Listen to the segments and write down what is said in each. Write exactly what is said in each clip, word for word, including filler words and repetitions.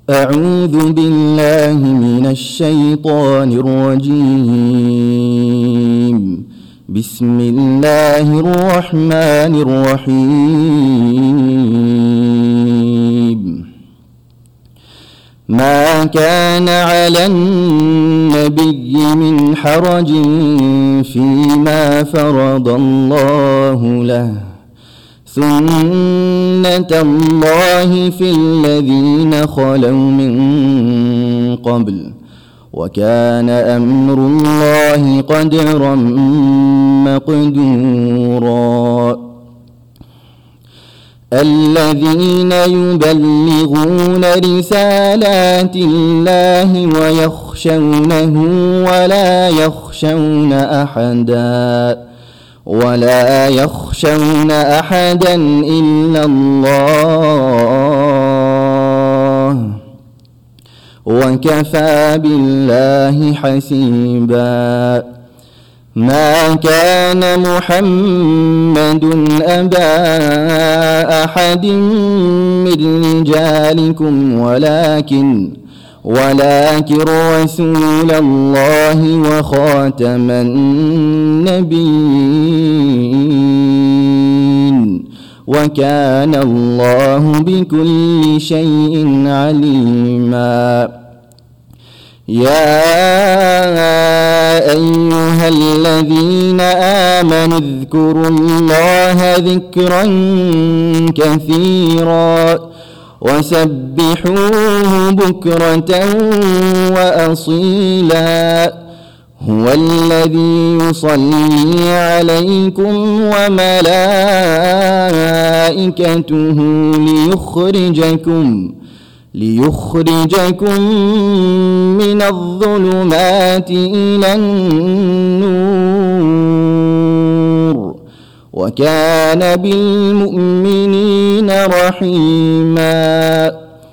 أعوذ بالله من الشيطان الرجيم. بسم الله الرحمن الرحيم. ما كان على النبي من حرج فيما فرض الله له، سنة الله في الذين خلوا من قبل، وكان أمر الله قدرا مقدورا. الذين يبلغون رسالات الله ويخشونه ولا يخشون أحدا ولا يخشون أحدا إلا الله، وكفى بالله حسيبا. ما كان محمد أبا أحد من رجالكم ولكن ولكن رسول الله وخاتم النبيين، وكان الله بكل شيء عليما. يا أيها الذين آمنوا اذكروا الله ذكرا كثيرا وسبحوه بكرة وأصيلا. هو الذي يصلي عليكم وملائكته ليخرجكم ليخرجكم من الظلمات إلى النور، وكان بالمؤمنين رحيما.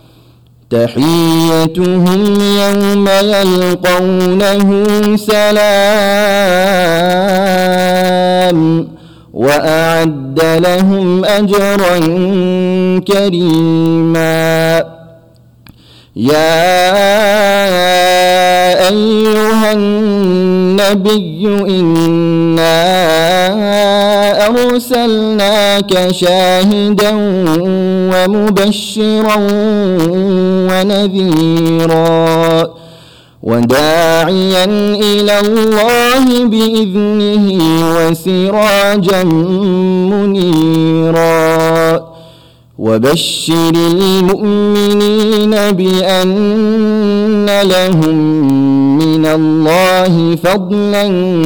تحيتهم يوم يلقونه سلام، وأعد لهم أجرا كريما. يا أيها النبي إنا أرسلناك شاهدا ومبشرا ونذيرا وداعيا إلى الله بإذنه وسراجا منيرا. وبشر المؤمنين بأن لهم من الله فضلا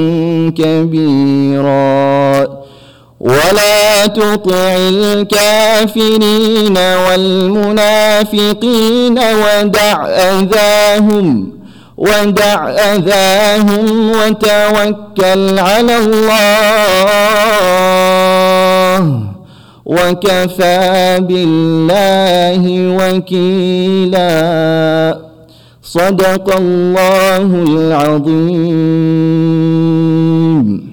كبيرا. ولا تطع الكافرين والمنافقين ودع أذاهم ودع أذاهم وتوكل على الله، وكفى بالله وكيلا. صدق الله العظيم.